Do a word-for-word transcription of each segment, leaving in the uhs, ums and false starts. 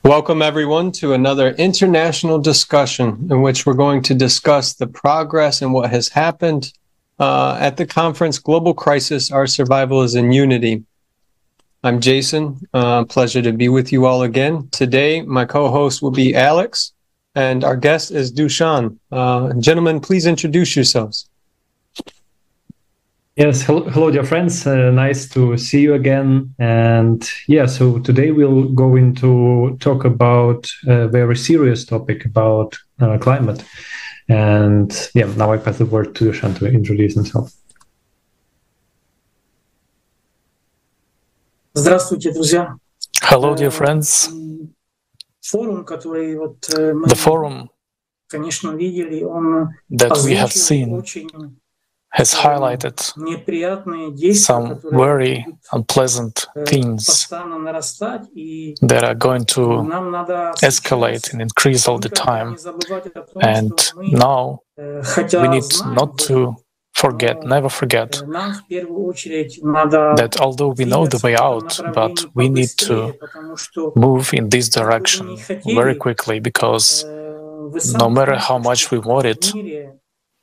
Welcome, everyone, to another international discussion in which we're going to discuss the progress and what has happened uh, at the conference Global Crisis, Our Survival is in Unity. I'm Jason. Uh, pleasure to be with you all again. Today, my co-host will be Alex, and our guest is Dushan. Uh, gentlemen, please introduce yourselves. Yes, hello, hello dear friends. Uh, nice to see you again. And yeah, so today we'll go into talk about a very serious topic about uh, climate. And yeah, now I pass the word to Dushan to introduce himself. Здравствуйте, друзья. Hello, dear friends. Форум, который вот мы, The forum конечно, видели, он that we have seen очень has highlighted неприятные действия, some которые very unpleasant things постоянно нарастать, и that are going to нам надо escalate and increase all the никогда time. не забывать о том, And что мы, now э, хотя we need знаем not об to этом, forget, но, never forget э, нам в первую очередь надо that although we know the двигаться way в этом out, but направлении we need побыстрее, to потому что move in this как бы вы direction ни very хотели, quickly, because э, вы no сами matter how знаете, much что we want в it, мире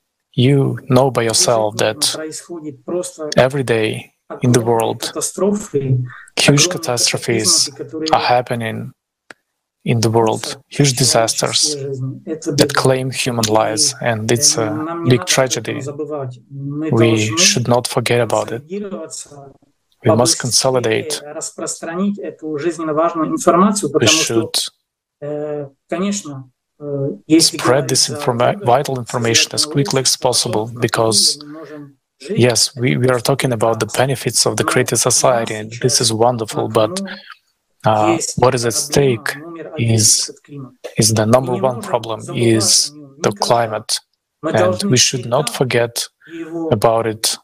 you know by yourself ежедневно that происходит просто every day in the огромные world, катастрофы, huge огромные catastrophes катаклизмы, которые are happening in the world, коснутся huge человеческие disasters жизни. Это that беда. claim human И lives, and э, it's a нам не big надо об этом tragedy. забывать. Мы We должны should not forget about it. консолидироваться, We must побыстрее consolidate. распространить эту жизненно важную информацию, We потому что, should э, конечно, э, если spread говорить this за informa- выгоду vital information as созидательного quickly as общества, possible, то, в каком because мире мы можем жить, yes, we, это we are просто talking about the прекрасно. benefits of the Но creative у нас society, and this is сейчас wonderful, на but кону uh, есть what is at проблема stake номер один — is этот климат. is the И number не one можем problem забывать о is нем the никогда. climate, Мы and должны we should not всегда forget его about it,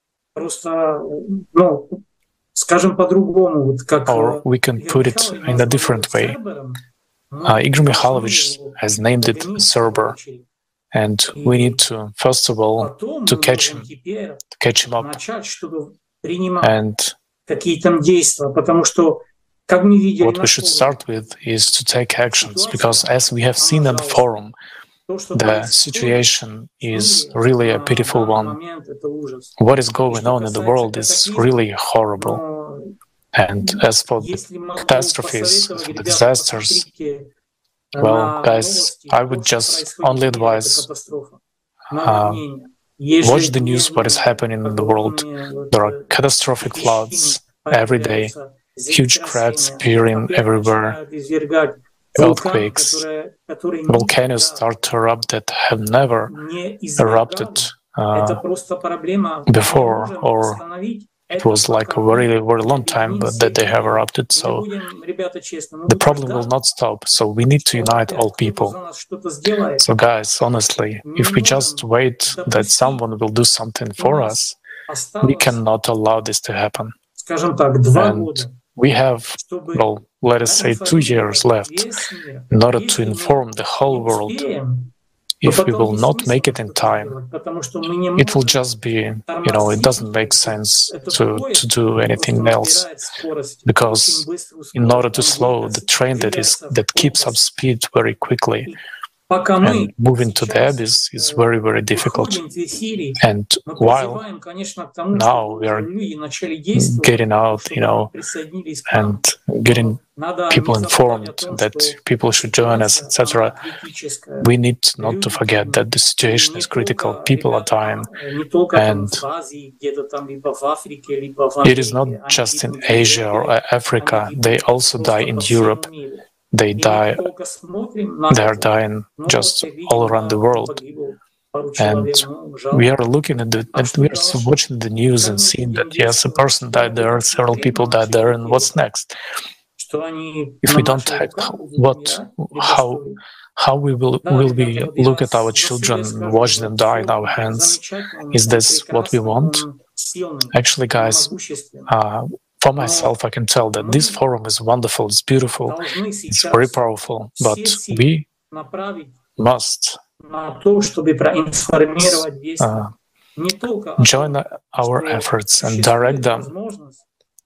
просто, ну, скажем по-другому, вот как or э, we can Игорь put it Михайлович in a назвал его different way. Цербером, Uh, мы Igor должны Mikhailovich его has named it догонить в первую Cerber, очередь. and we И need to, first of all, потом to мы catch можем him, теперь to catch him up, начать что-то принимать, and какие-то действия, потому что, как мы видели what на we should форуме, start with is to take actions, because ситуация, as we have она seen at the жалостная. forum, То, что the происходит situation в is мире really a на pitiful данный one. момент, это ужас. What is И going что on in the касается world is катаклизмов, really horrible. но And as for the если могу catastrophes, посоветовать, for the ребята, disasters, посмотрите well, на guys, новости, I то, would что just происходит only в мире, это advise, катастрофа. uh, Наводнения, watch the news, what is ежедневные happening in the world. огромные вот, There are э, catastrophic кипячения floods every day, появляются, huge cracks землетрясения, appearing опять everywhere, начинают извергать вулканы, earthquakes, которые, которые volcanoes никогда start to erupt that have never не erupted извергали. Это uh, просто проблема. Мы не before, можем or остановить it это, was like пока a мы very, very не long time but that they объединимся. have erupted. Мы So будем, ребята, честно, мы the будем problem will ждать, not stop. So we need to что unite опять all кто-то people. за нас что-то сделает. So guys, honestly, Мы if не we just можем wait that допустить, someone will do something у for нас us, we осталось, cannot allow this to happen. скажем так, два And года, we have, чтобы well, let us say two years left весь мир. in order to Если мы inform the whole не world. успеем, If we потом will есть not смысл make it in что-то time, делать, потому что мы не it will можем just be, you know, it тормозить doesn't make sense этот to, to поезд, do просто anything else, набирает скорость, очень because быструю in order скорость, to он slow будет the train that is двигаться в that keeps up пропасть. speed very quickly, И пока мы and moving to the сейчас abyss is э, very, very difficult. выходим в эфире, And мы while призываем, конечно, к тому, now чтобы we are уже люди начали действовать, getting out, you чтобы know, присоединились к нам. and getting Но надо people не забывать о informed том, that что people should join us, ситуация, et cetera, она критическая. we need not to Люди forget that гибнут. the И situation не is critical. только, People are ребята, dying, э, не только там and в Азии, где-то там, либо в Африке, либо в it is not Америке. Они just in гибнут в Asia or Европе, A- Africa. они They гибнут also die просто in по всему Europe. миру. They И мы die. только смотрим на They are это. dying Ну just вот, all around the видимо, world. погибло пару And человек. Ну, we жалко. are looking at the, А and что we are so дальше? watching the news Как and мы seeing будем that yes, a действовать? person Что мы died there, будем several people конкретно died there, начать and what's делать? next? Что они If на we don't наших act, руках будут what, умирать? Либо how, что? how we will Да, will ребята, we вот я look at our за себя children and скажу, watch them вот die in our форум hands? замечательный, Is он this what we прекрасный, want? он сильный, Actually, он guys, могущественный. uh, for Но myself, I can tell that this мы forum is wonderful, it's beautiful, должны it's very сейчас powerful, все but силы we направить must на то, чтобы проинформировать весь uh, мир. Не только о join том, our что efforts and direct существует them возможность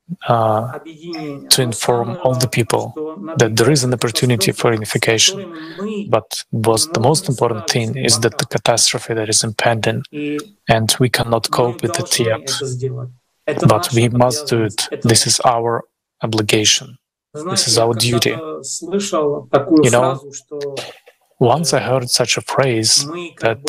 uh, to inform all the people that there is an opportunity for unification. But was the most important thing is that the catastrophe that is impending, and we cannot cope with it yet. But we must do it. This is our obligation. This is our duty. You know, once I heard such a phrase that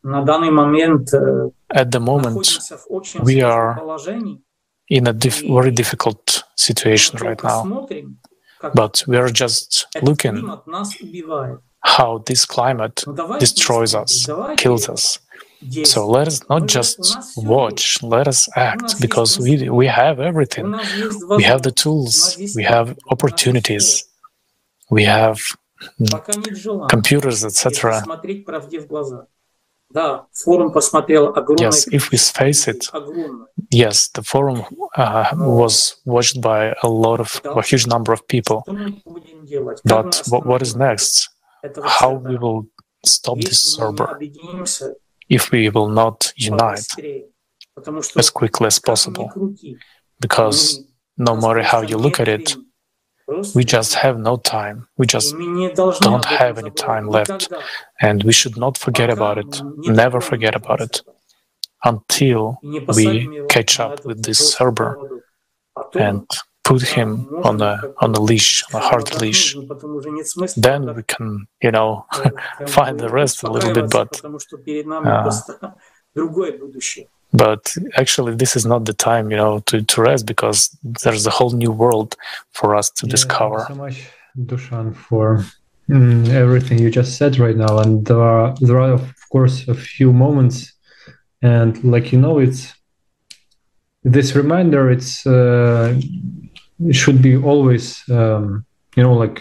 at the moment we are in a dif- very difficult situation right now, but we are just looking how this climate destroys us, kills us. So let us not just watch, let us act, because we we have everything. We have the tools, we have opportunities, we have mm, computers, et cetera. Yes, if we face it, yes, the forum uh, was watched by a lot of, a huge number of people. But what, what is next? How we will stop this server if we will not unite as quickly as possible? Because no matter how you look at it, we just have no time. We just don't have any time left. And we should not forget about it, never forget about it, until we catch up with this server and put him on a on a leash, on a hard leash. Then we can, you know, find the rest a little bit, but uh, but actually this is not the time, you know, to, to rest, because there's a whole new world for us to Yeah, discover. Thank you so much, Dushan, for mm, everything you just said right now. And there are, there are, of course, a few moments, and like, you know, it's this reminder, it's uh, it should be always, um, you know, like,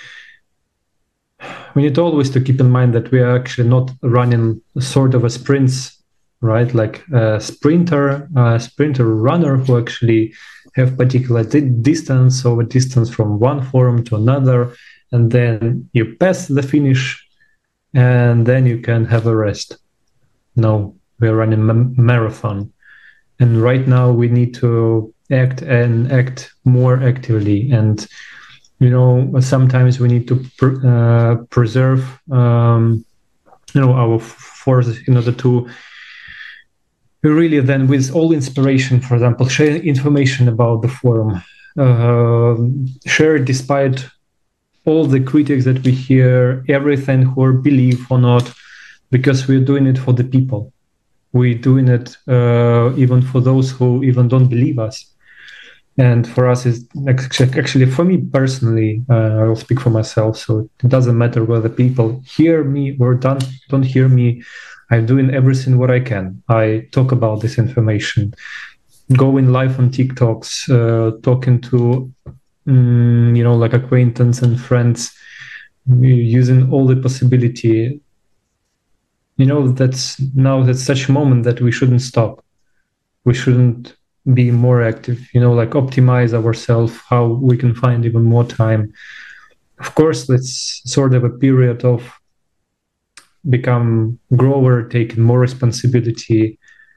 we need always to keep in mind that we are actually not running sort of a sprints, right? Like a sprinter, a sprinter runner who actually have particular di- distance or distance from one forum to another, and then you pass the finish, and then you can have a rest. No, we're running a marathon, and right now we need to act and act more actively. And you know, sometimes we need to pr- uh, preserve, um, you know, our forces in order to really then, with all inspiration, for example, share information about the forum, uh, share it despite all the critics that we hear, everything who believe or not, because we're doing it for the people. We're doing it uh, even for those who even don't believe us. And for us, is actually, for me personally, uh, I'll speak for myself, so it doesn't matter whether people hear me or don't, don't hear me. I'm doing everything what I can. I talk about this information, going live on TikToks, uh, talking to, um, you know, like acquaintance and friends, using all the possibility. You know, that's now that's such a moment that we shouldn't stop. We shouldn't be more active, you know, like optimize ourselves, how we can find even more time. Of course, that's sort of a period of become grower, taking more responsibility.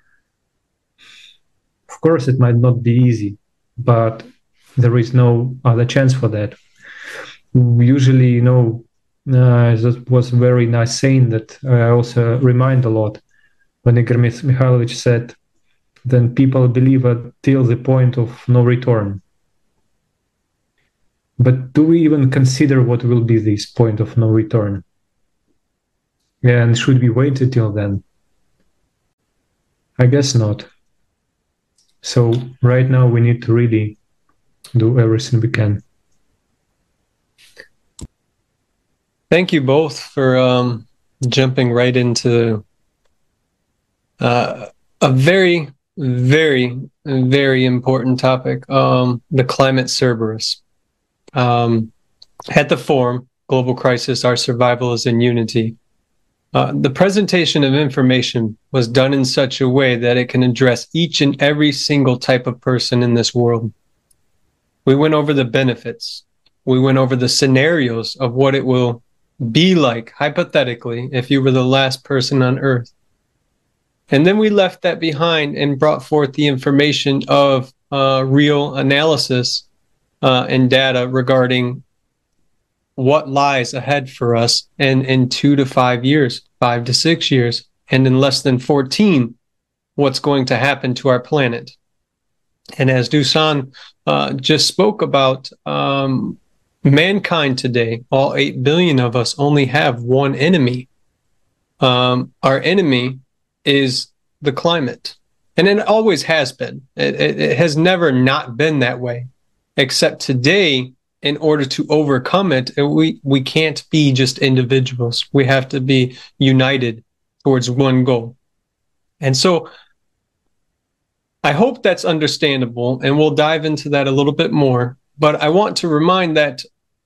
Of course, it might not be easy, but there is no other chance for that. Usually, you know, uh, that was a very nice saying that I also remind a lot when Igor Mikhailovich said, then people believe until the point of no return. But do we even consider what will be this point of no return? And should we wait until then? I guess not. So right now we need to really do everything we can. Thank you both for um, jumping right into uh, a very, very, very important topic, um, the climate Cerberus. Um, at the forum, Global Crisis, Our Survival is in Unity, Uh, the presentation of information was done in such a way that it can address each and every single type of person in this world. We went over the benefits. We went over the scenarios of what it will be like, hypothetically, if you were the last person on Earth. And then we left that behind and brought forth the information of uh, real analysis uh, and data regarding what lies ahead for us in, in two to five years, five to six years, and in less than fourteen, what's going to happen to our planet. And as Dusan uh, just spoke about, um, mankind today, all eight billion of us, only have one enemy. Um, our enemy is the climate. And it always has been. It, it, it has never not been that way. Except today, in order to overcome it, we, we can't be just individuals. We have to be united towards one goal. And so I hope that's understandable, and we'll dive into that a little bit more. But I want to remind that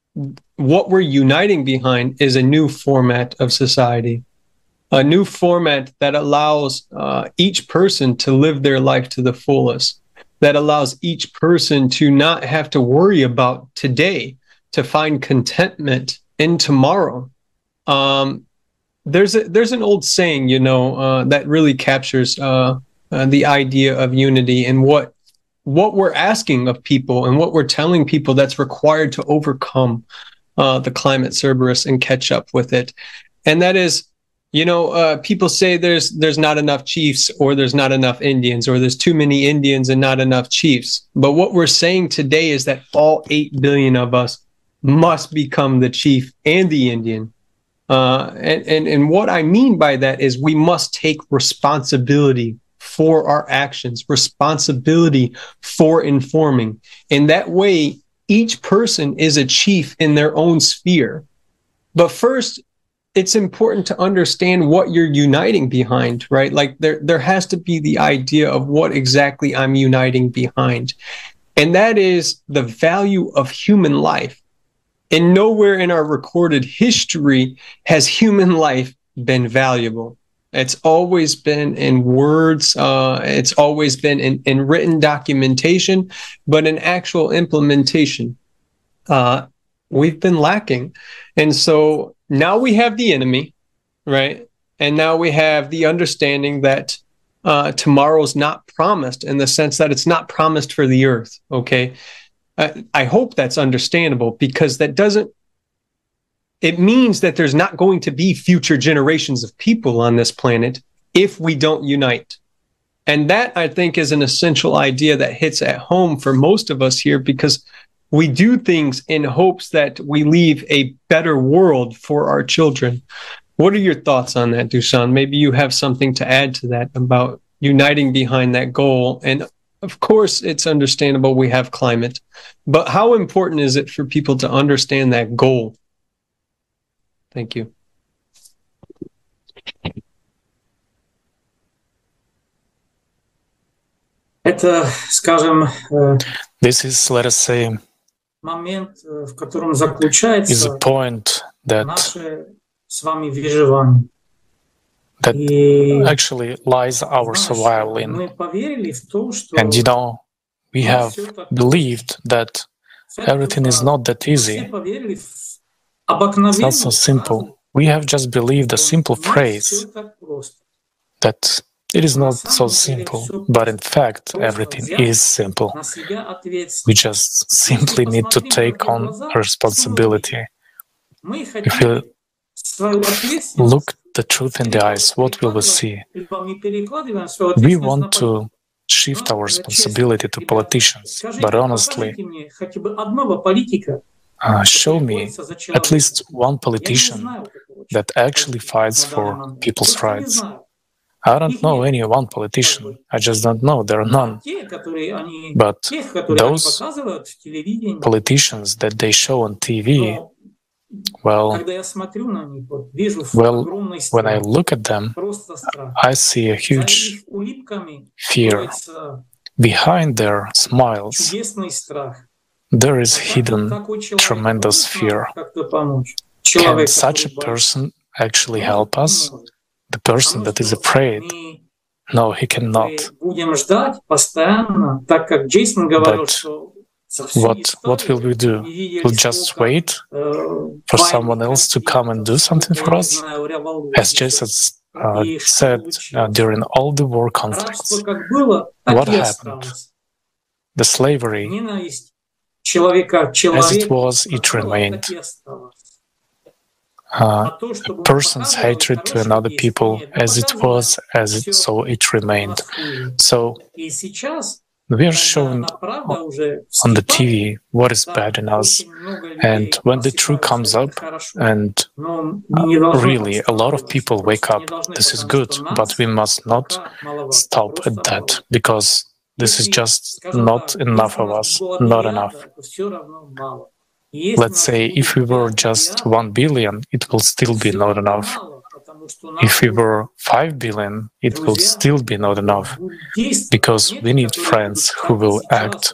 what we're uniting behind is a new format of society, a new format that allows uh, each person to live their life to the fullest, that allows each person to not have to worry about today, to find contentment in tomorrow. Um, there's a, there's an old saying, you know, uh, that really captures uh, uh, the idea of unity and what what we're asking of people and what we're telling people that's required to overcome uh, the climate Cerberus and catch up with it. And that is, you know, uh, people say there's there's not enough chiefs, or there's not enough Indians, or there's too many Indians and not enough chiefs. But what we're saying today is that all eight billion of us must become the chief and the Indian. Uh, and, and, and what I mean by that is we must take responsibility for our actions, responsibility for informing. In that way, each person is a chief in their own sphere. But first, it's important to understand what you're uniting behind, right? Like there, there has to be the idea of what exactly I'm uniting behind. And that is the value of human life. And nowhere in our recorded history has human life been valuable. It's always been in words. Uh, it's always been in, in written documentation, but in actual implementation, uh, we've been lacking. And so now we have the enemy, right? And now we have the understanding that uh, tomorrow's not promised, in the sense that it's not promised for the earth, okay? Uh, I hope that's understandable, because that doesn't, it means that there's not going to be future generations of people on this planet if we don't unite. And that, I think, is an essential idea that hits at home for most of us here, because we do things in hopes that we leave a better world for our children. What are your thoughts on that, Dusan? Maybe you have something to add to that about uniting behind that goal. And of course, it's understandable we have climate, but how important is it for people to understand that goal? Thank you. Это, скажем, this is, let us say, момент, в котором заключается is a point that наше с вами выживание. that И, actually lies our знаешь, survival in. мы поверили в то, что And you know, we не have всё так believed that everything is not that Мы все easy. поверили в It's обыкновенную not so simple. фразу, We have just believed a что simple не phrase всё так просто. that it is На not so самом деле simple, всё but in fact, просто everything взять is simple. на себя We ответственность. just simply need to посмотри take в on глаза, a что мы responsibility. Мы If we хотим свою ответственность. look the truth in the eyes, what will we see? Либо мы перекладываем свою We ответственность на want to политиков. shift our Ну, честно, responsibility to ребята, politicians, скажите, but honestly, покажите мне хотя бы одного политика, uh, show который me борется за at человека. least one Я не politician знаю такого that actually политика fights на данный for момент. people's Просто не rights. знаю. I don't Их know нет, any one как politician. бы. I just don't know. There are А none. те, которые они, But тех, которые они those показывают в телевидении, politicians that they show on T V, но well, когда я смотрю на них, вот, вижу well, огромный when I страх, look at them, просто страх. I see a За huge их улыбками fear. кроется Behind their smiles, чудесный страх. there is А как вот hidden такой человек tremendous может fear. нам как-то помочь? Can Человек, such a который боится. person actually Может, help не us? может. The А person мы that is что, afraid? мы No, he cannot. мы будем ждать постоянно, так как Джейсон говорил, But что за всю what what will we историю do? не видели We'll just столько wait э, for войн, someone else to come and do конфликтов, something сколько, for я не us? знаю, As революций. Jason, uh, said uh, during all the war conflicts, what happened? The slavery, as it was, it remained. Uh, a person's hatred to another people, as it was, as it so it remained. So we are shown on the T V what is bad in us, and when the truth comes up, and uh, really a lot of people wake up, this is good, but we must not stop at that, because this is just not enough of us, not enough. Let's say if we were just one billion, it will still be not enough. If we were five billion, it will still be not enough, because we need friends who will act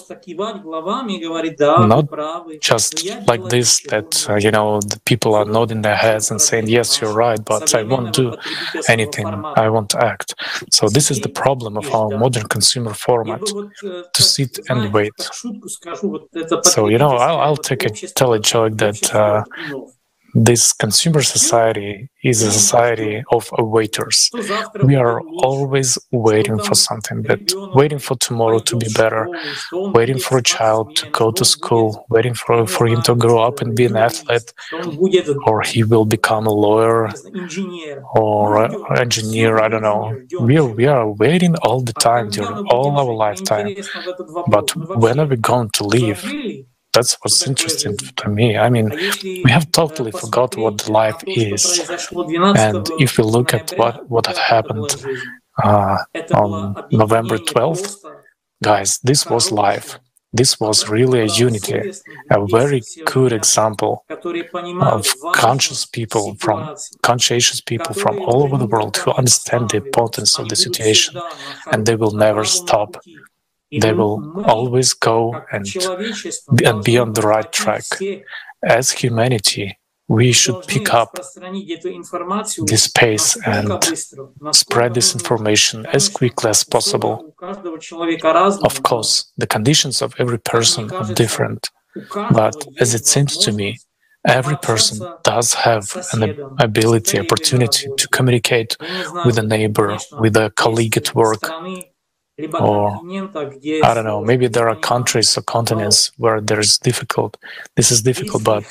not just like this, that, uh, you know, the people are nodding their heads and saying, yes, you're right, but I won't do anything, I won't act. So this is the problem of our modern consumer format, to sit and wait. So, you know, I'll, I'll take a, tell a joke that uh, this consumer society is a society of waiters. We are always waiting for something, but waiting for tomorrow to be better, waiting for a child to go to school, waiting for, for him to grow up and be an athlete, or he will become a lawyer or an engineer, I don't know. We are, we are waiting all the time during all our lifetime. But when are we going to leave? That's what's interesting to me. I mean, we have totally forgot what life is. And if we look at what, what had happened uh, on November twelfth, guys, this was life. This was really a unity, a very good example of conscious people, from conscientious people from all over the world who understand the importance of the situation, and they will never stop. They will always go and, and be on the right track. As humanity, we should pick up this pace and spread this information as quickly as possible. Of course, the conditions of every person are different, but as it seems to me, every person does have an ability, opportunity to communicate with a neighbor, with a colleague at work, or, I don't know, maybe there are countries or continents where there is difficult, this is difficult, but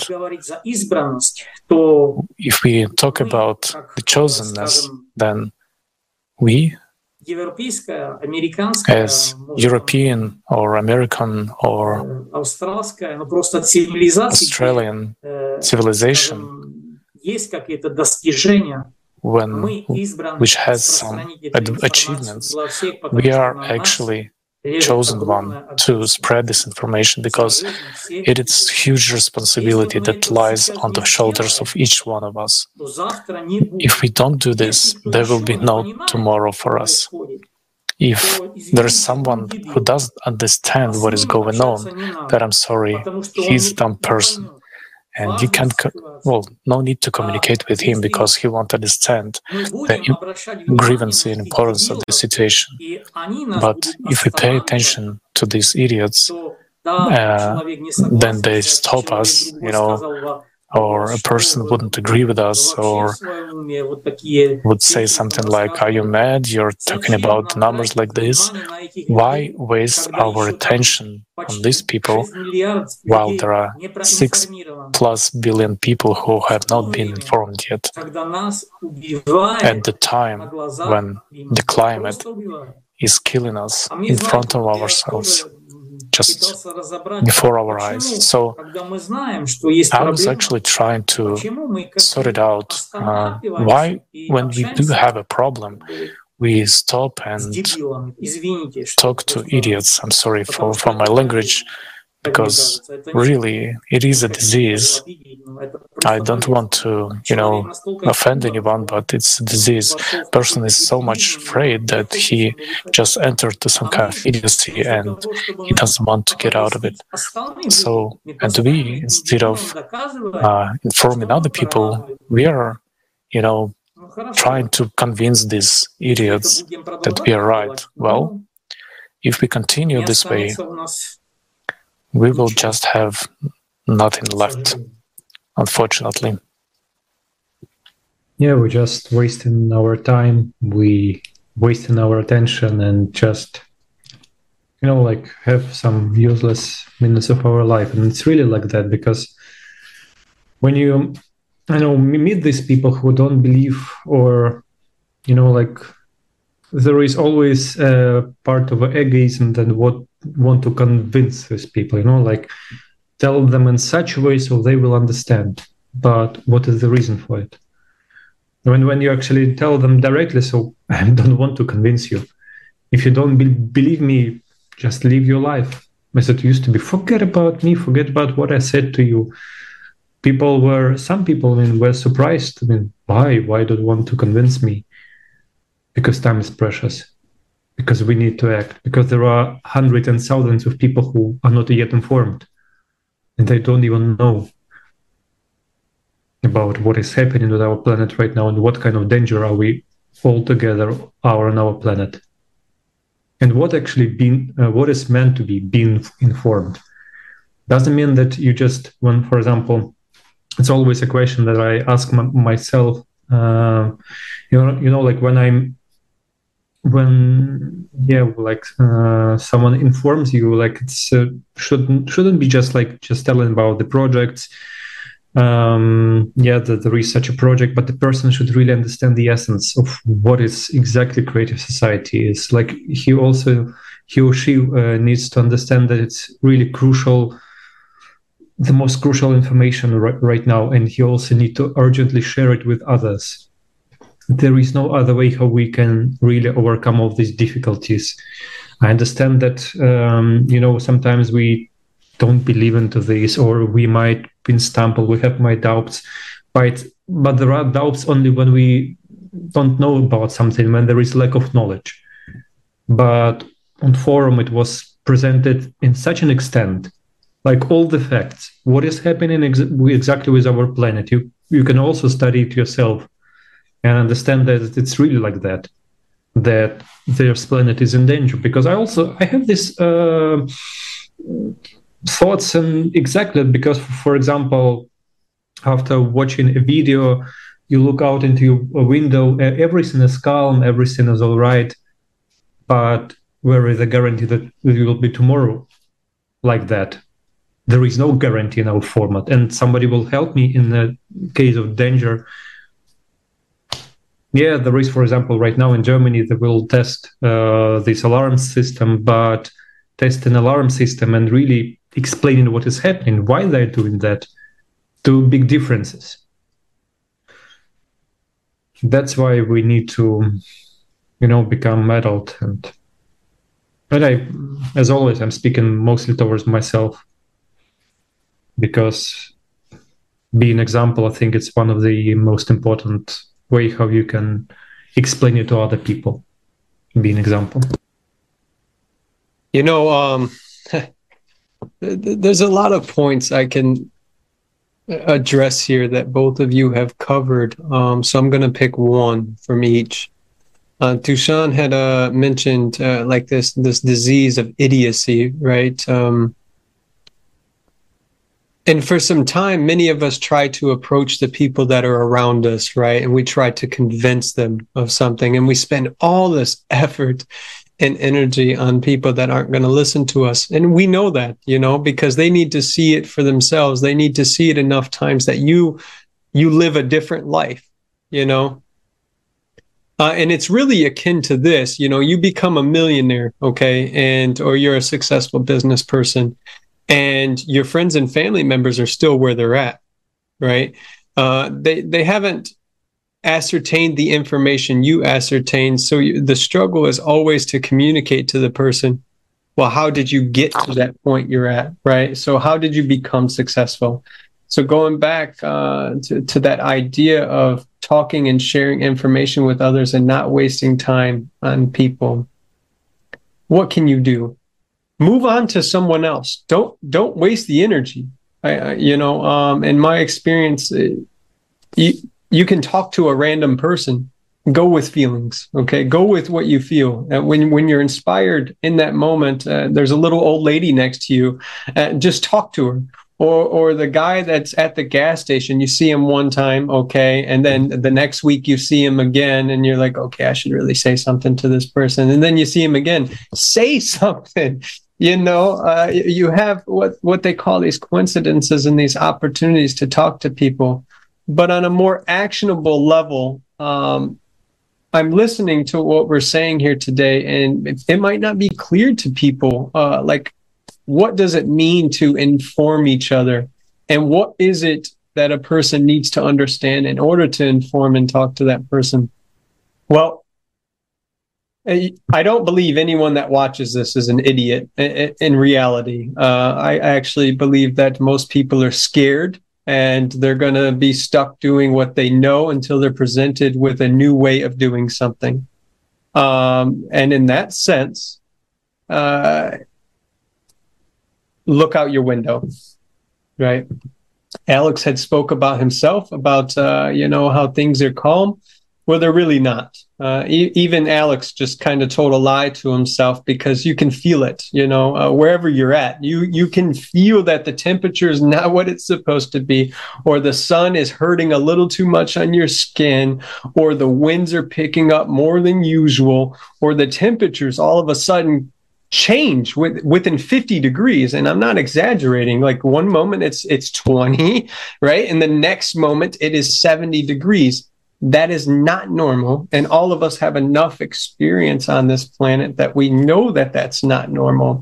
if we talk about the chosenness, then we, as European or American or Australian civilization, when, which has some achievements, we are actually chosen one to spread this information, because it is huge responsibility that lies on the shoulders of each one of us. If we don't do this, there will be no tomorrow for us. If there is someone who doesn't understand what is going on, then I'm sorry, he's a dumb person. And you can't, well, no need to communicate with him, because he won't understand the grievance and importance of the situation. But if we pay attention to these idiots, uh, then they stop us, you know, or a person wouldn't agree with us, or would say something like, are you mad? You're talking about numbers like this. Why waste our attention on these people while there are six plus billion people who have not been informed yet? At the time when the climate is killing us in front of ourselves, just before our eyes. So I was actually trying to sort it out. Uh, why, when we do have a problem, we stop and talk to idiots. I'm sorry for, for my language, because really it is a disease. I don't want to, you know, offend anyone, but it's a disease. Person is so much afraid that he just entered to some kind of idiocy and he doesn't want to get out of it. So, and we, instead of uh, informing other people, we are, you know, trying to convince these idiots that we are right. Well, if we continue this way, we will just have nothing left, unfortunately. yeah, we're just wasting our time, we wasting our attention, and just, you know, like have some useless minutes of our life. And it's really like that, because when you, I know, meet these people who don't believe, or, you know, like there is always a part of egoism that what want to convince these people, you know, like tell them in such a way so they will understand. But what is the reason for it? When when you actually tell them directly, so I don't want to convince you. If you don't be- believe me, just live your life. As it used to be, forget about me, forget about what I said to you. People were, some people, I mean, were surprised. I mean, why? Why don't you want to convince me? Because time is precious. Because we need to act. Because there are hundreds and thousands of people who are not yet informed. And they don't even know about what is happening with our planet right now and what kind of danger are we all together are on our planet. And what actually being, uh, what is meant to be being informed. Doesn't mean that you just, when, for example, it's always a question that I ask m- myself, uh, you know, you know, like when I'm, when, yeah, like uh, someone informs you, like it's uh, shouldn't shouldn't be just like just telling about the projects, um, yeah, that there is such a project, but the person should really understand the essence of what is exactly creative society is. Like he also, he or she uh, needs to understand that it's really crucial, the most crucial information right, right now, and he also need to urgently share it with others. There is no other way how we can really overcome all these difficulties. I understand that, um, you know, sometimes we don't believe into this, or we might be stumbled, we have my doubts, but, but there are doubts only when we don't know about something, when there is lack of knowledge. But on forum, it was presented in such an extent, like all the facts, what is happening ex- exactly with our planet. You, you can also study it yourself and understand that it's really like that, that their planet is in danger. Because I also, I have this uh, thoughts, and exactly because, for example, after watching a video, you look out into a window, everything is calm, everything is all right, but where is the guarantee that it will be tomorrow like that? There is no guarantee in our format, and somebody will help me in the case of danger. Yeah, there is, for example, right now in Germany, they will test uh, this alarm system, but test an alarm system and really explaining what is happening, why they're doing that, two big differences. That's why we need to, you know, become adult. And, but I, as always, I'm speaking mostly towards myself, because being an example, I think it's one of the most important way how you can explain it to other people. Be an example. You know, um, there's a lot of points I can address here that both of you have covered. Um, so I'm going to pick one from each. Uh, Tushan had uh, mentioned uh, like this this disease of idiocy, right? Um, and for some time, many of us try to approach the people that are around us, right? And we try to convince them of something, and we spend all this effort and energy on people that aren't going to listen to us. And we know that, you know, because they need to see it for themselves. They need to see it enough times that you you live a different life, you know. Uh, and it's really akin to this, you know, you become a millionaire, okay, and or you're a successful business person, and your friends and family members are still where they're at, right? Uh, they they haven't ascertained the information you ascertained. So you, the struggle is always to communicate to the person, well, how did you get to that point you're at, right? So how did you become successful? So going back uh, to, to that idea of talking and sharing information with others and not wasting time on people, what can you do? Move on to someone else. Don't don't waste the energy. I, I, you know, um, in my experience, it, you, you can talk to a random person. Go with feelings, okay? Go with what you feel. And when when you're inspired in that moment, uh, there's a little old lady next to you. Uh, just talk to her. Or, or the guy that's at the gas station, you see him one time, okay, and then the next week you see him again, and you're like, okay, I should really say something to this person. And then you see him again, say something. You know, uh, you have what, what they call these coincidences and these opportunities to talk to people. But on a more actionable level, um, I'm listening to what we're saying here today, and it, it might not be clear to people, uh, like, what does it mean to inform each other? And what is it that a person needs to understand in order to inform and talk to that person? Well, I don't believe anyone that watches this is an idiot in reality. Uh, I actually believe that most people are scared and they're going to be stuck doing what they know until they're presented with a new way of doing something. Um, and in that sense, uh, look out your window, right? Alex had spoke about himself, about, uh, you know, how things are calm. Well, they're really not. Uh, e- even Alex just kind of told a lie to himself, because you can feel it, you know, uh, wherever you're at, you, you can feel that the temperature is not what it's supposed to be, or the sun is hurting a little too much on your skin, or the winds are picking up more than usual, or the temperatures all of a sudden change with, within fifty degrees. And I'm not exaggerating. Like one moment it's, it's twenty, right? And the next moment it is seventy degrees. That is not normal. And all of us have enough experience on this planet that we know that that's not normal.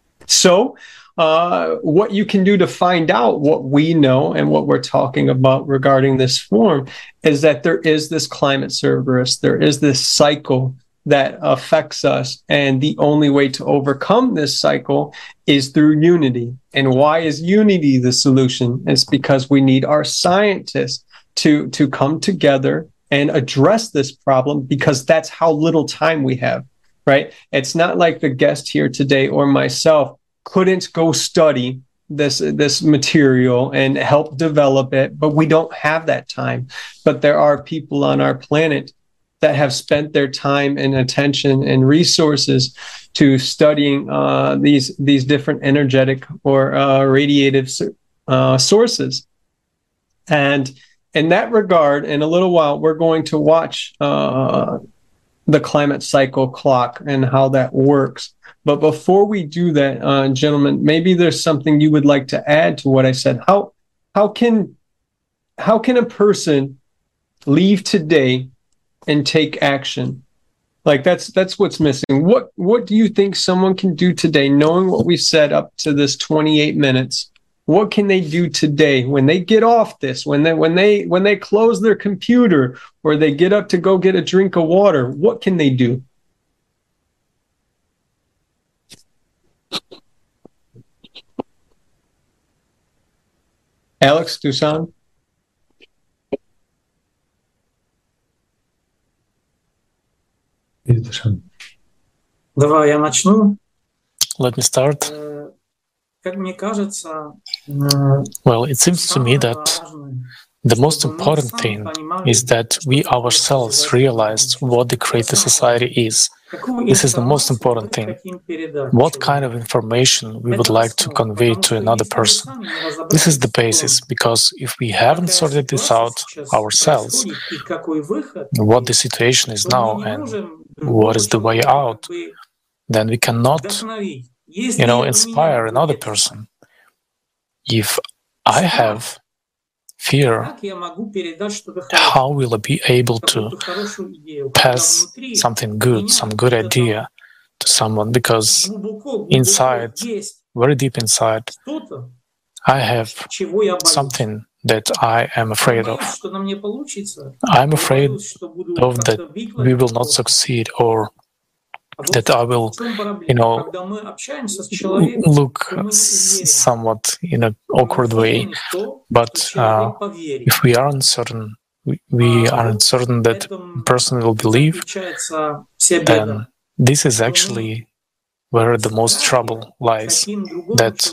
So uh, what you can do to find out what we know and what we're talking about regarding this form is that there is this climate Cerberus. There is this cycle that affects us. And the only way to overcome this cycle is through unity. And why is unity the solution? It's because we need our scientists to, to come together and address this problem, because that's how little time we have, right? It's not like the guest here today or myself couldn't go study this, this material and help develop it, but we don't have that time. But there are people on our planet that have spent their time and attention and resources to studying uh, these, these different energetic or uh, radiative uh, sources. And in that regard, in a little while, we're going to watch uh, the climate cycle clock and how that works. But before we do that, uh, gentlemen, maybe there's something you would like to add to what I said. How how can how can a person leave today and take action? Like that's that's what's missing. What what do you think someone can do today, knowing what we've said up to this twenty-eight minutes? What can they do today when they get off this, when they when they when they close their computer or they get up to go get a drink of water? What can they do? Alex, Dusan? Давай я начну. Let me start. Well, it seems to me that the most important thing is that we ourselves realized what the creative society is. This is the most important thing. What kind of information we would like to convey to another person. This is the basis, because if we haven't sorted this out ourselves, what the situation is now and what is the way out, then we cannot, you know, inspire another person. If I have fear, how will I be able to pass something good, some good idea to someone? Because inside, very deep inside, I have something that I am afraid of. I'm afraid of that we will not succeed, or that I will, you know, look somewhat in an awkward way. But uh, if we aren't certain, we, we aren't certain that a person will believe, then this is actually where the most trouble lies. That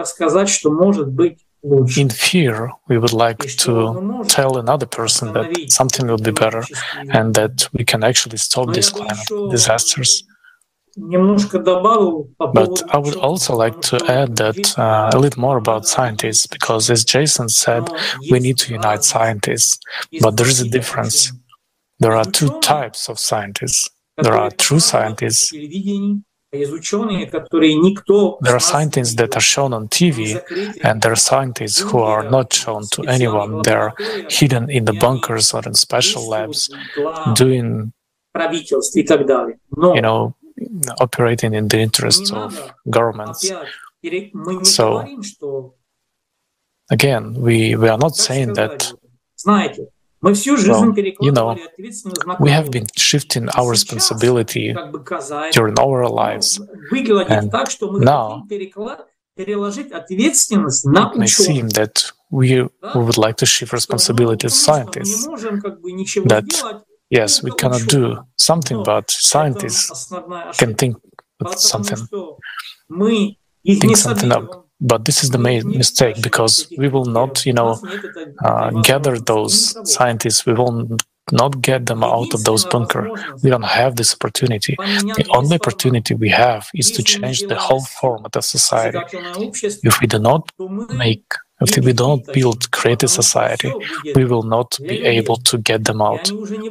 in fear, we would like to tell another person that something will be better and that we can actually stop these climate disasters. But I would also like to add that uh, a little more about scientists, because as Jason said, we need to unite scientists. But there is a difference. There are two types of scientists. There are true scientists. There are scientists that are shown on T V, and there are scientists who are not shown to anyone. They're hidden in the bunkers or in special labs, doing, you know, operating in the interests of governments. So, again, we, we are not saying that, well, you know, we have been shifting our responsibility during our lives, and now it may seem that we, we would like to shift responsibility to scientists, that yes, we cannot do something, but scientists can think of something, think something up. But this is the main mistake, because we will not, you know, uh, gather those scientists. We will not get them out of those bunkers. We don't have this opportunity. The only opportunity we have is to change the whole format of society. If we do not make, if we don't build creative society, we will not be able to get them out.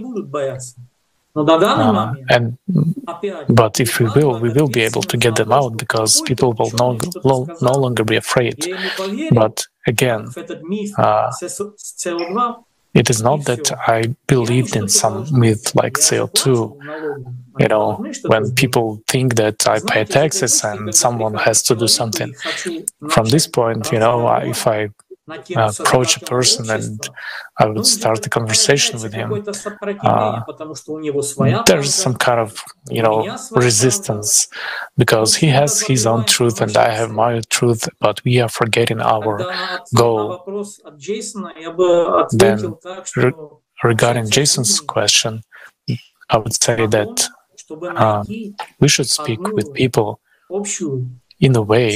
Uh, and but if we will, we will be able to get them out, because people will no, no, no longer be afraid. But again, uh, it is not that I believed in some myth like C O two. You know, when people think that I pay taxes and someone has to do something. From this point, you know, if I Uh, approach a person and I would start a conversation with him, uh, there's some kind of, you know, resistance, because he has his own truth and I have my truth, but we are forgetting our goal. Then, re regarding Jason's question, I would say that uh, we should speak with people in a way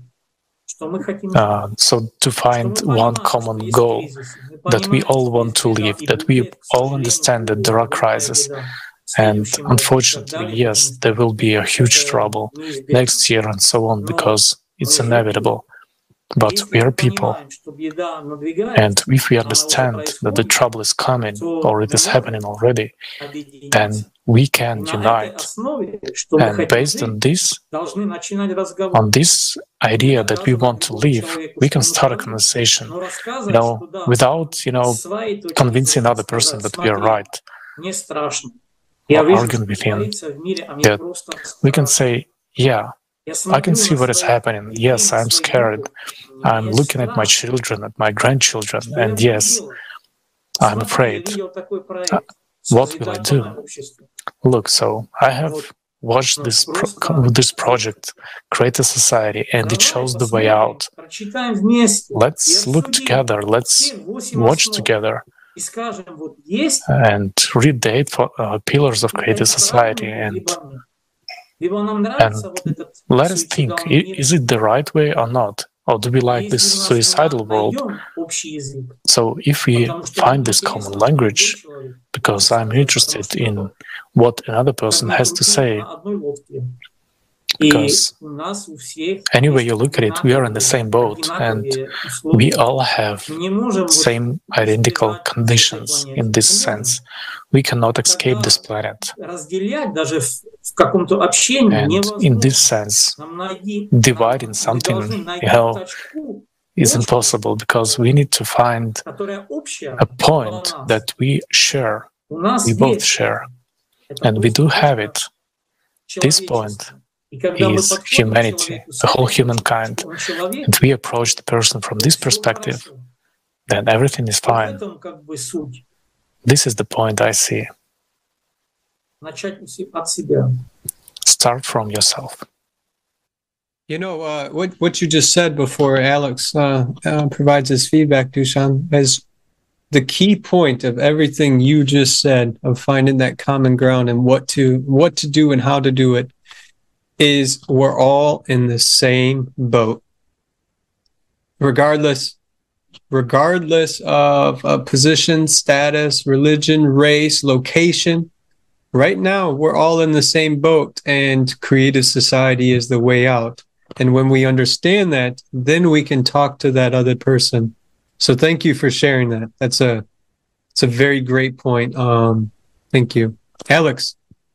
Uh, so to find one common goal, that we all want to live, that we all understand that there are crises. And unfortunately, yes, there will be a huge trouble next year and so on, because it's inevitable. But we are people. And if we understand that the trouble is coming, or it is happening already, then we can unite. And based on this, on this idea that we want to live, we can start a conversation, you know, without, you know, convincing other person that we are right, or arguing with him. That we can say, yeah, I can see what is happening. Yes, I'm scared. I'm looking at my children, at my grandchildren, and yes, I'm afraid. Uh, what will I do? Look, so I have watched this pro this project, Create a Society, and it shows the way out. Let's look together. Let's watch together and read the eight uh, pillars of Creative Society, and and let us think, is it the right way or not? Or do we like this suicidal world? So if we find this common language, because I'm interested in what another person has to say, because anyway you look at it, we are in the same boat, and we all have same identical conditions in this sense. We cannot escape this planet. And in this sense, dividing something, you know, is impossible, because we need to find a point that we share, we both share, and we do have it. This point is humanity, the whole humankind, and we approach the person from this perspective, then everything is fine. This is the point I see. Start from yourself. You know, uh, what, what you just said before Alex uh, uh, provides his feedback, Dusan, is the key point of everything you just said, of finding that common ground and what to, what to do and how to do it, is we're all in the same boat. Regardless, regardless of uh, position, status, religion, race, location, right now we're all in the same boat and creative society is the way out. And when we understand that, then we can talk to that other person. So thank you for sharing that. That's a, it's a very great point. Um, thank you. Alex.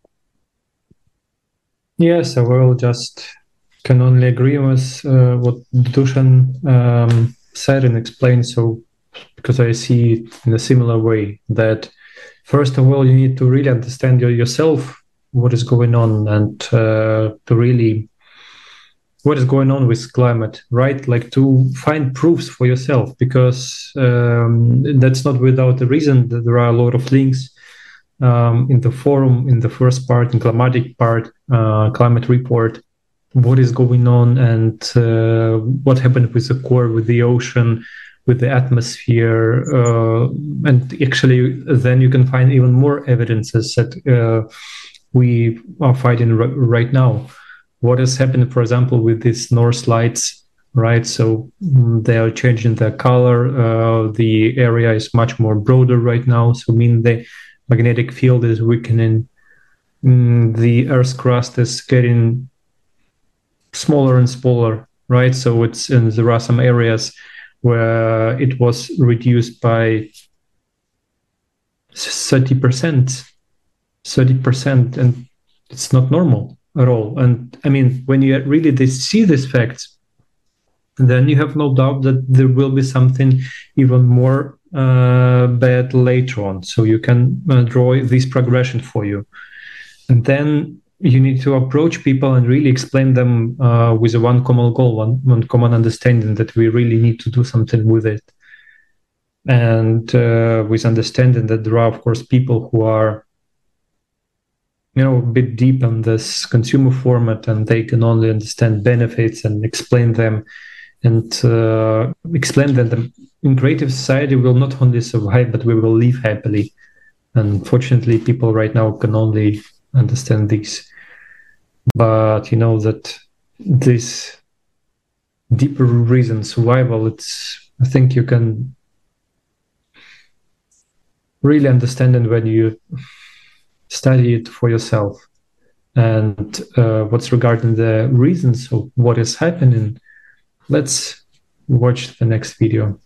Yes, I will just can only agree with uh, what Dushan um, said and explained. So, because I see it in a similar way, that first of all, you need to really understand yourself, what is going on, and uh, to really, what is going on with climate, right? Like to find proofs for yourself, because um, that's not without a reason that there are a lot of links um, in the forum, in the first part, in climatic part, uh, climate report, what is going on and uh, what happened with the core, with the ocean, with the atmosphere. Uh, and actually, then you can find even more evidences that uh, we are fighting r- right now. What has happened, for example, with these North Lights, right? So mm, they are changing their color. Uh, the area is much more broader right now. So I mean the magnetic field is weakening. Mm, the Earth's crust is getting smaller and smaller, right? So it's and there are some areas where it was reduced by thirty percent, thirty percent, and it's not normal at all. And I mean, when you really see these facts, then you have no doubt that there will be something even more uh, bad later on. So you can uh, draw this progression for you. And then you need to approach people and really explain them uh, with a one common goal, one, one common understanding that we really need to do something with it. And uh, with understanding that there are, of course, people who are, you know, a bit deep on this consumer format, and they can only understand benefits and explain them, and uh, explain that the, in creative society we will not only survive, but we will live happily. Unfortunately, people right now can only understand this. But you know that this deeper reason, survival, it's, I think you can really understand it when you study it for yourself. And uh, what's regarding the reasons of what is happening, let's watch the next video.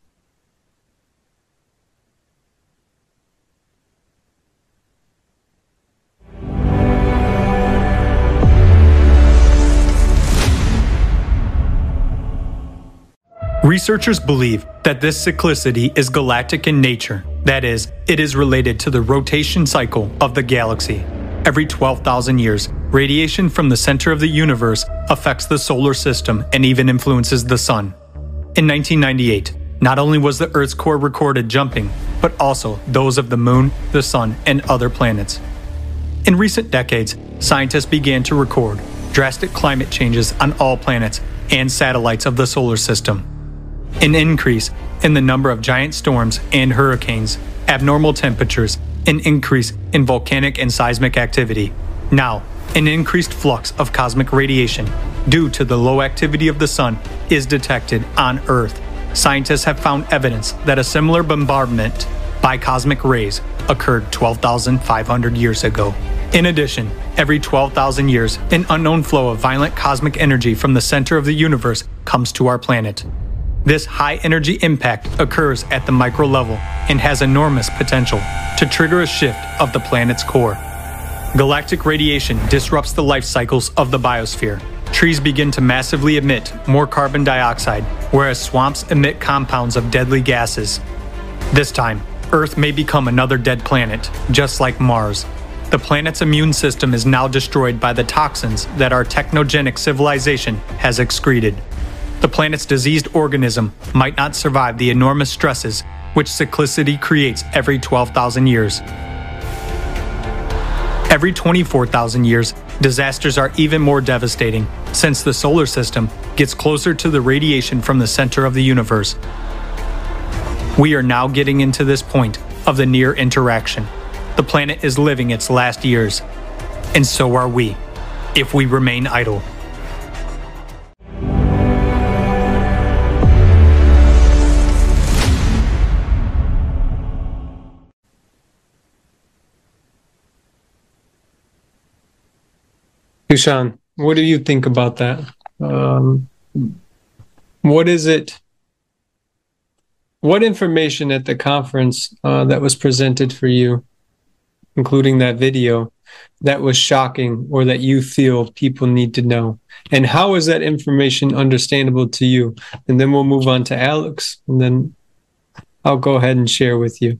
Researchers believe that this cyclicity is galactic in nature. That is, it is related to the rotation cycle of the galaxy. Every twelve thousand years, radiation from the center of the universe affects the solar system and even influences the sun. In nineteen ninety-eight, not only was the Earth's core recorded jumping, but also those of the Moon, the Sun, and other planets. In recent decades, scientists began to record drastic climate changes on all planets and satellites of the solar system. An increase in the number of giant storms and hurricanes, abnormal temperatures, an increase in volcanic and seismic activity. Now, an increased flux of cosmic radiation due to the low activity of the sun is detected on Earth. Scientists have found evidence that a similar bombardment by cosmic rays occurred twelve thousand five hundred years ago. In addition, every twelve thousand years, an unknown flow of violent cosmic energy from the center of the universe comes to our planet. This high-energy impact occurs at the micro level and has enormous potential to trigger a shift of the planet's core. Galactic radiation disrupts the life cycles of the biosphere. Trees begin to massively emit more carbon dioxide, whereas swamps emit compounds of deadly gases. This time, Earth may become another dead planet, just like Mars. The planet's immune system is now destroyed by the toxins that our technogenic civilization has excreted. The planet's diseased organism might not survive the enormous stresses which cyclicity creates every twelve thousand years. Every twenty-four thousand years, disasters are even more devastating, since the solar system gets closer to the radiation from the center of the universe. We are now getting into this point of the near interaction. The planet is living its last years, and so are we, if we remain idle. Dushan, what do you think about that? Um, what is it? What information at the conference uh, that was presented for you, including that video, that was shocking or that you feel people need to know? And how is that information understandable to you? And then we'll move on to Alex, and then I'll go ahead and share with you.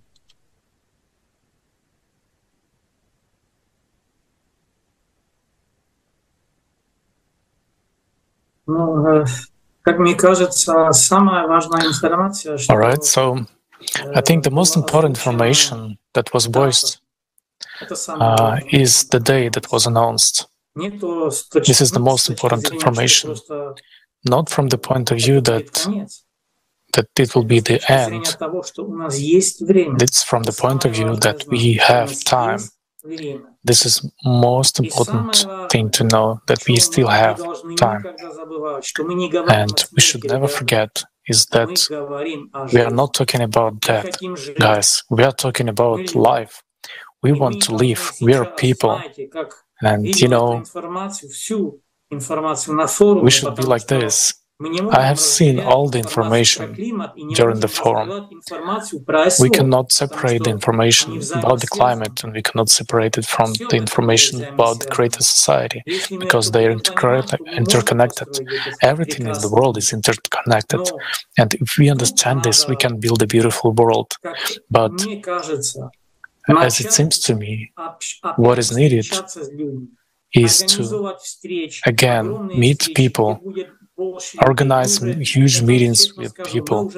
Ну, как мне кажется, самая важная информация, что All right, so I think the most important information that was voiced uh, is the day that was announced. This is the most important information, not from the point of view that that it will be the end. It's from the point of view that we have time. This is most important thing to know, that we still have time. And we should never forget is that we are not talking about death, guys. We are talking about life. We want to live. We are people. And, you know, we should be like this. I have seen all the information during the forum. We cannot separate the information about the climate, and we cannot separate it from the information about the greater society, because they are interconnected. Everything in the world is interconnected. And if we understand this, we can build a beautiful world. But as it seems to me, what is needed is to, again, meet people, organize huge meetings with people.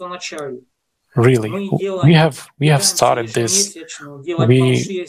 Really, we have we have started this. We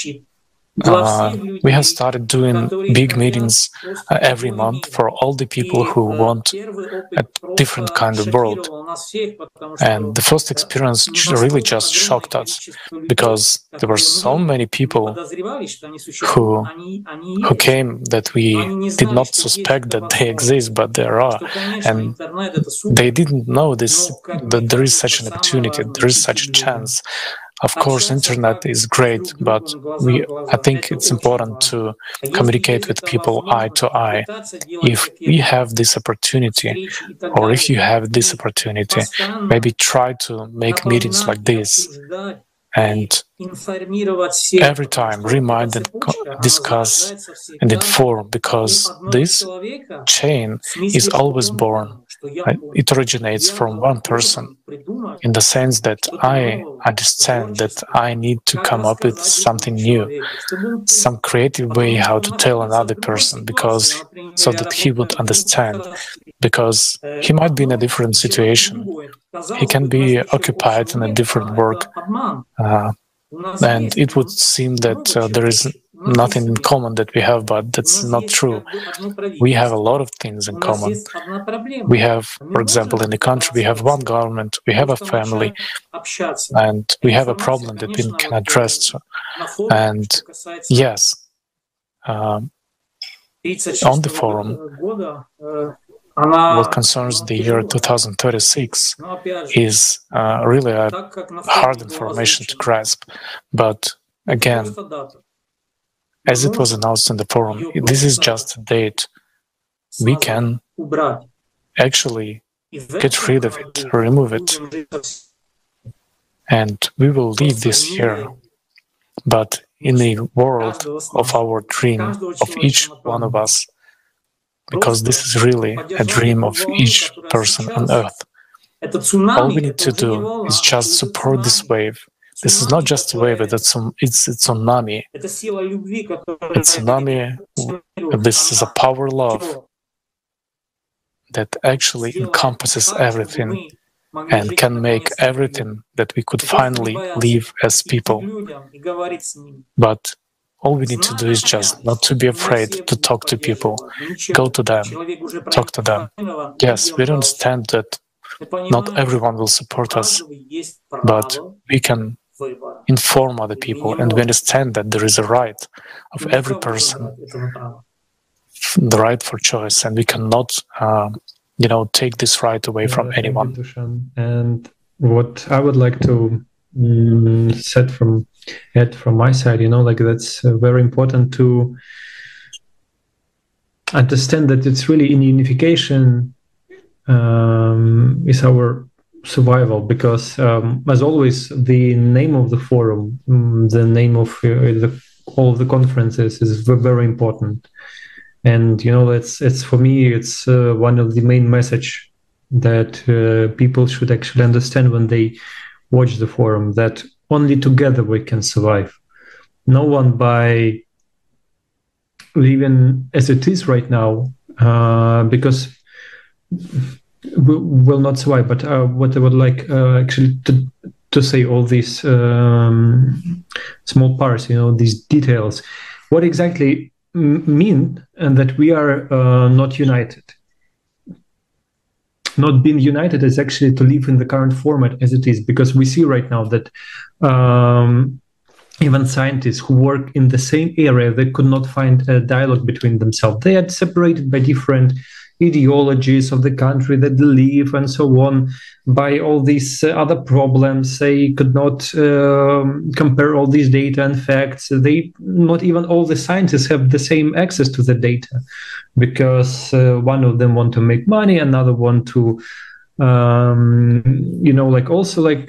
uh, we have started doing big meetings uh, every month for all the people who want a different kind of world. And the first experience really just shocked us, because there were so many people who who came that we did not suspect that they exist, but there are, and they didn't know this, that there is such an opportunity, there is such a chance. Of course, internet is great, but we, I think it's important to communicate with people eye to eye. If we have this opportunity, or if you have this opportunity, maybe try to make meetings like this, and every time remind and discuss and inform, because this chain is always born. It originates from one person, in the sense that I understand that I need to come up with something new, some creative way how to tell another person, because so that he would understand, because he might be in a different situation, he can be occupied in a different work, uh, and it would seem that uh, there is nothing in common that we have, but that's not true. We have a lot of things in common. We have, for example, in the country, we have one government, we have a family, and we have a problem that we can address. And yes, um, on the forum, what concerns the year two thousand thirty-six is uh, really a hard information to grasp. But again, as it was announced in the forum, this is just a date. We can actually get rid of it, remove it, and we will leave this year. But in the world of our dream, of each one of us, because this is really a dream of each person on Earth, all we need to do is just support this wave. This is not just a wave, it's a, it's a tsunami. A tsunami, this is a power love that actually encompasses everything and can make everything that we could finally live as people. But all we need to do is just not to be afraid to talk to people, go to them, talk to them. Yes, we understand that not everyone will support us, but we can inform other people, and we understand that there is a right of every person, the right for choice, and we cannot, uh, you know, take this right away from uh, anyone. And what I would like to um, set from add from my side, you know, like that's uh, very important to understand that it's really in unification um, is our survival, because um, as always, the name of the forum, the name of uh, the, all of the conferences is very important. And, you know, it's, it's for me, it's uh, one of the main message that uh, people should actually understand when they watch the forum, that only together we can survive. No one by living as it is right now, uh, because we will not survive. But uh, what I would like uh, actually to, to say, all these um, small parts, you know, these details, what exactly mean and that we are uh, not united. Not being united is actually to live in the current format as it is, because we see right now that um, even scientists who work in the same area, they could not find a dialogue between themselves. They are separated by different ideologies of the country that they live and so on, by all these uh, other problems. They could not uh, compare all these data and facts. They, not even all the scientists have the same access to the data, because uh, one of them want to make money, another want to um you know like also like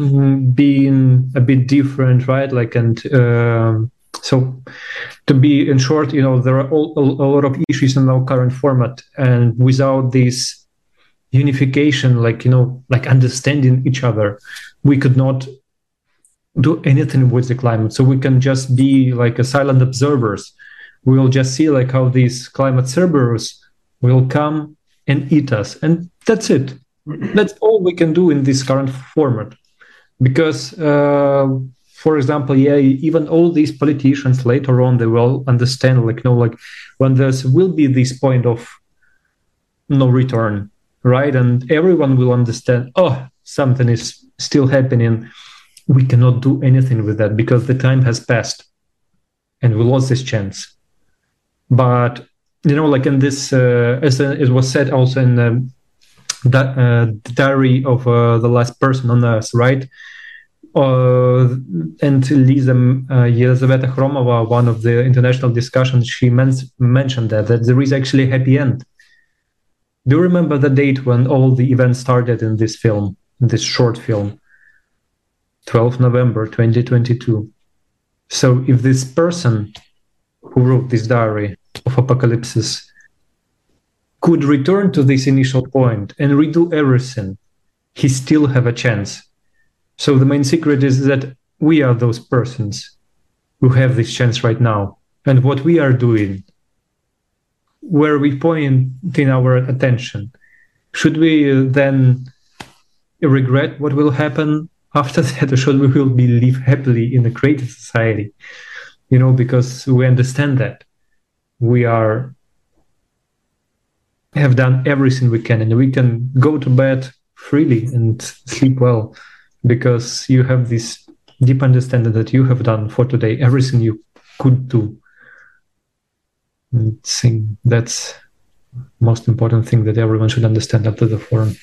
being a bit different, right? Like, and um so to be in short, you know, there are all, a, a lot of issues in our current format, and without this unification, like, you know, like understanding each other, we could not do anything with the climate. So we can just be like a silent observers. We will just see like how these climate Cerberus will come and eat us, and that's it. That's all we can do in this current format, because uh, for example, yeah, even all these politicians later on, they will understand, like, you know, like when there will be this point of no return, right? And everyone will understand, oh, something is still happening. We cannot do anything with that because the time has passed and we lost this chance. But, you know, like in this, uh, as it was said also in um, that uh, the diary of uh, the last person on Earth, right? Uh, and Lisa uh, Yelizaveta Khromova, one of the international discussions, she men- mentioned that, that there is actually a happy end. Do you remember the date when all the events started in this film, in this short film? twelfth of November twenty twenty-two. So if this person who wrote this diary of apocalypse could return to this initial point and redo everything, he still have a chance. So the main secret is that we are those persons who have this chance right now. And what we are doing, where we point in our attention, should we then regret what will happen after that, or should we will be live happily in a creative society? You know, because we understand that we are have done everything we can, and we can go to bed freely and sleep well, because you have this deep understanding that you have done for today everything you could do. I think that's the most important thing that everyone should understand after the forum.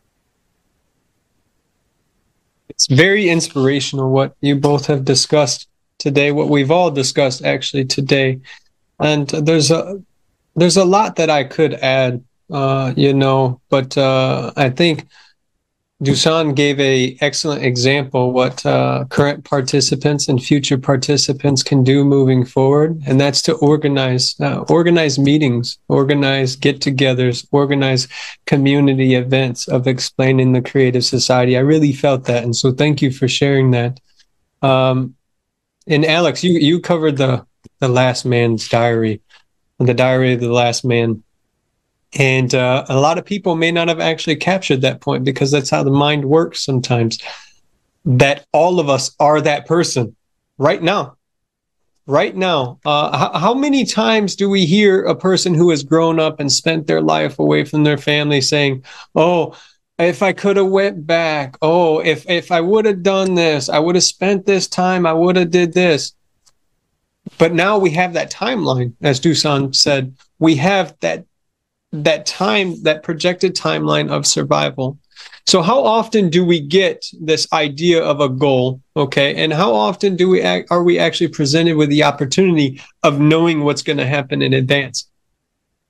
It's very inspirational what you both have discussed today, what we've all discussed actually today. And there's a there's a lot that I could add, uh, you know, but uh, I think Dusan gave a excellent example what uh, current participants and future participants can do moving forward, and that's to organize uh, organize meetings, organize get-togethers, organize community events of explaining the creative society. I really felt that, and so thank you for sharing that. Um, and Alex, you you covered the the last man's diary, the diary of the last man. And uh, a lot of people may not have actually captured that point, because that's how the mind works sometimes, that all of us are that person right now. Right now. Uh, how, how many times do we hear a person who has grown up and spent their life away from their family saying, oh, if I could have went back, oh, if, if I would have done this, I would have spent this time, I would have did this. But now we have that timeline, as Dusan said, we have that that time, that projected timeline of survival. So how often do we get this idea of a goal, okay? And how often do we are we actually presented with the opportunity of knowing what's going to happen in advance?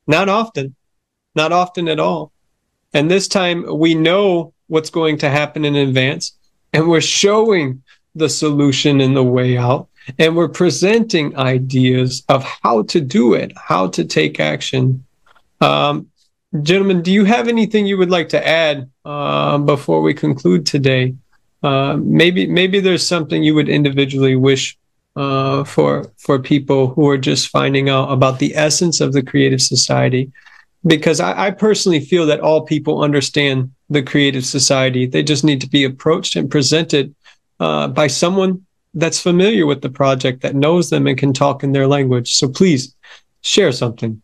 Not often, not often at all. And this time we know what's going to happen in advance, and we're showing the solution and the way out, and we're presenting ideas of how to do it, how to take action. Um, gentlemen, do you have anything you would like to add uh, before we conclude today? Uh, maybe maybe there's something you would individually wish uh, for for people who are just finding out about the essence of the Creative Society. Because I, I personally feel that all people understand the Creative Society. They just need to be approached and presented uh, by someone that's familiar with the project, that knows them and can talk in their language. So please share something.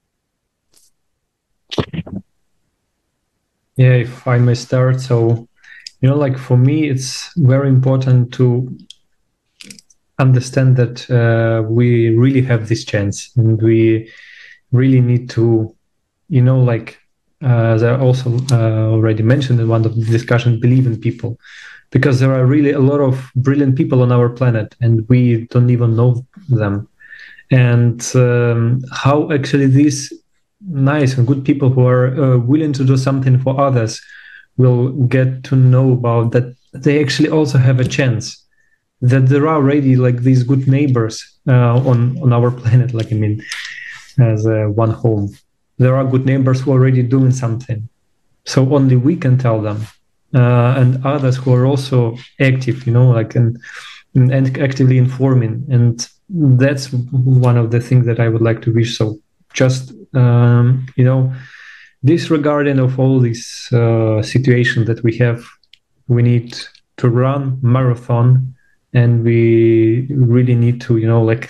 Yeah, if I may start. So, you know, like for me, it's very important to understand that uh, we really have this chance, and we really need to, you know, like uh, as I also uh, already mentioned in one of the discussions, believe in people, because there are really a lot of brilliant people on our planet, and we don't even know them. And um, how actually these nice and good people who are uh, willing to do something for others will get to know about that they actually also have a chance, that there are already like these good neighbors uh, on on our planet, like I mean as uh, one home. There are good neighbors who are already doing something, so only we can tell them, uh, and others who are also active, you know, like and, and actively informing. And that's one of the things that I would like to wish. So just um, you know, disregarding of all this uh, situation that we have, we need to run marathon, and we really need to, you know, like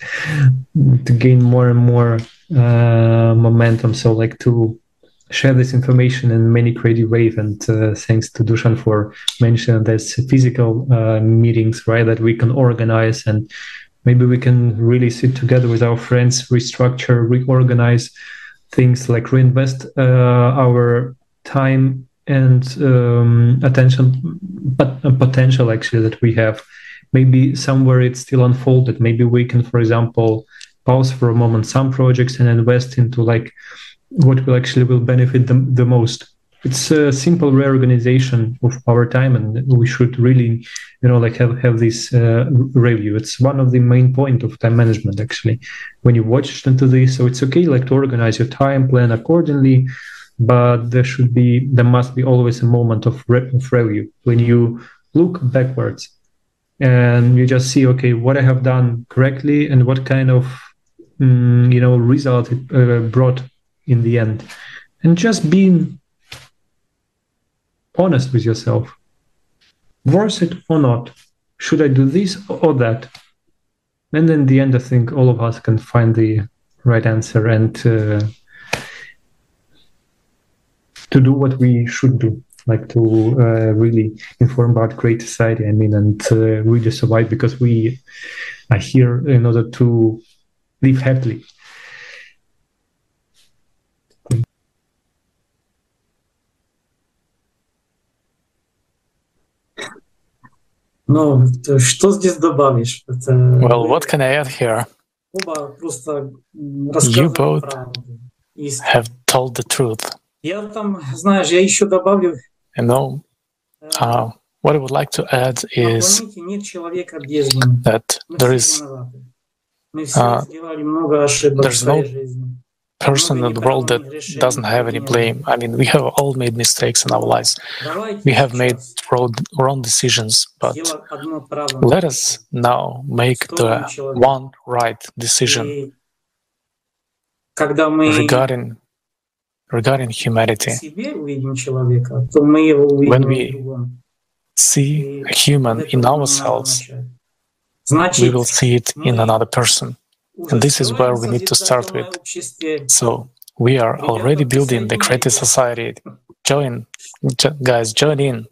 to gain more and more uh, momentum. So like to share this information in many creative ways. And uh, thanks to Dusan for mentioning this physical uh, meetings, right, that we can organize, and maybe we can really sit together with our friends, restructure, reorganize things, like reinvest uh, our time and um, attention, but uh, potential actually that we have. Maybe somewhere it's still unfolded. Maybe we can, for example, pause for a moment some projects and invest into like what will actually will benefit them the most. It's a simple reorganization of our time, and we should really, you know, like have, have this uh, review. It's one of the main point of time management, actually, when you watch into this. So it's okay, like to organize your time, plan accordingly, but there should be, there must be always a moment of, re- of review when you look backwards and you just see, okay, what I have done correctly and what kind of, um, you know, result it uh, brought in the end, and just being honest with yourself. Worth it or not? Should I do this or that? And in the end, I think all of us can find the right answer and uh, to do what we should do, like to uh, really inform about great society, I mean, and uh, really survive, because we are here in order to live happily. Ну, что здесь добавишь? Это... Well, what can I add here? You both have told the truth. Я там, знаешь, я еще добавлю... You know, uh, what I would like to add is that there is uh, there's no person in the world that doesn't have any blame. I mean, we have all made mistakes in our lives. We have made wrong decisions, but let us now make the one right decision regarding regarding humanity. When we see a human in ourselves, we will see it in another person. And this is where we need to start with. So we are already building the Creative Society. Join, jo- guys, join in.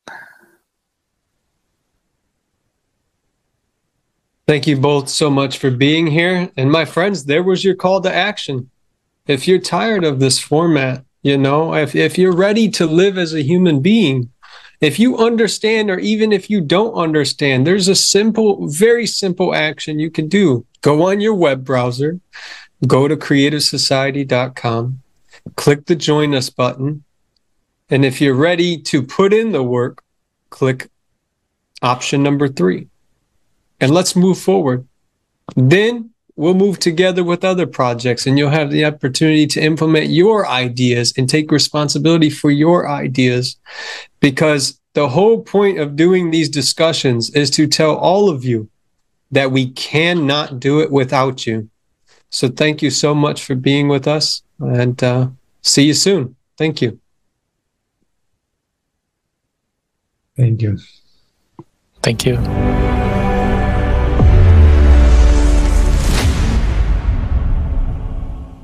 Thank you both so much for being here. And my friends, there was your call to action. If you're tired of this format, you know, if, if you're ready to live as a human being, if you understand, or even if you don't understand, there's a simple, very simple action you can do. Go on your web browser, go to creative society dot com, click the Join Us button, and if you're ready to put in the work, click option number three. And let's move forward. Then we'll move together with other projects, and you'll have the opportunity to implement your ideas and take responsibility for your ideas, because the whole point of doing these discussions is to tell all of you that we cannot do it without you. So thank you so much for being with us, and uh, see you soon. Thank you. Thank you. Thank you.